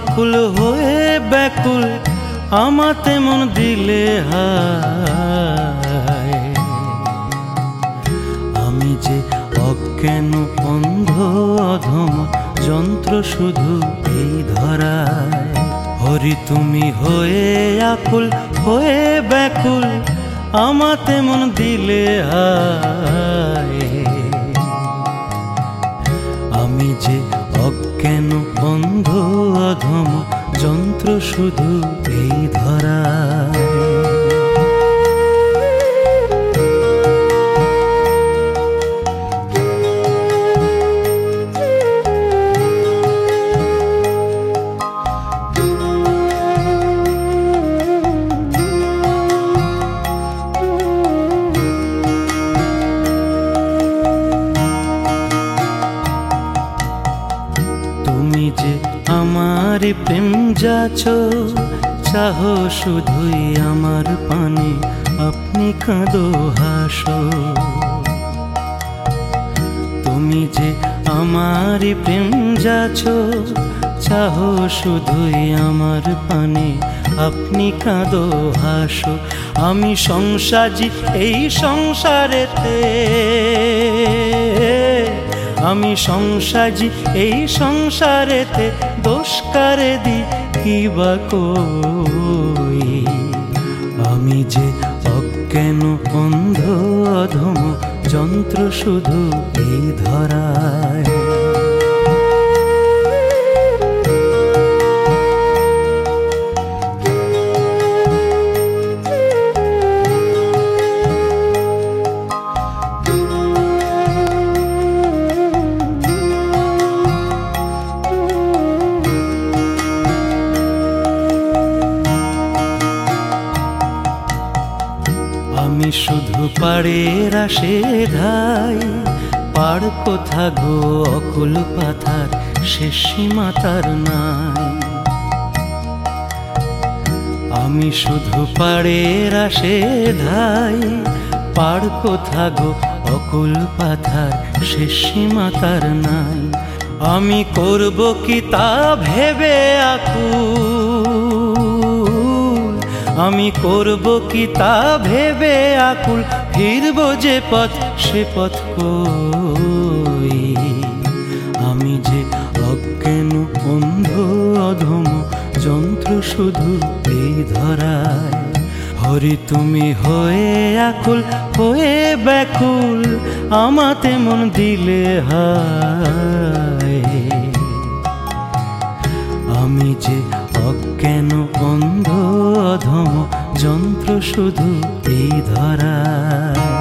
আকুল হয়ে ব্যাকুল আমাতে মন দিলে হায়। আমি যে অজ্ঞান অন্ধ অধম যন্ত্র শুধু এই ধরায়। হরি তুমি হয়ে আকুল হয়ে ব্যাকুল আমাতে মন দিলে হায়। আমি যে অজ্ঞান অন্ধ অধম যন্ত্র শুধু এই ধরায়। তুমি যে আমার প্রেম যাচো চাহো শুধুই আমার পানে আপনি কাঁদো হাসো। তুমি যে আমার প্রেম যাচো চাহো শুধুই আমার পানে আপনি কাঁদো হাসো। আমি সংসারী এই সংসারেতে, আমি সংসারী এই সংসারেতে দোষ কারে দি কিবা কই। আমি যে অজ্ঞান অন্ধ অধম যন্ত্র শুধু এই ধরায়। আমি শুধু পাড়ের আসে ধাই, পাড় কোথা গো অকুল পাথার শেষ সীমা তার নাই। আমি শুধু পাড়ের আসে ধাই, পাড় কোথা গো অকুল পাথার শেষ সীমা তার নাই। আমি করব কি তা ভেবে আকুল, আমি করব কি তা ভেবে আকুল ফিরব যে পথ সে পথ কই। আমি যে অজ্ঞান অন্ধ অধম যন্ত্র শুধু এই ধরায়। হরি তুমি হয়ে আকুল হয়ে ব্যাকুল আমাতে মন দিলে হায়। আমি যে অজ্ঞান অন্ধ অধম যন্ত্র শুধু এই ধরায়।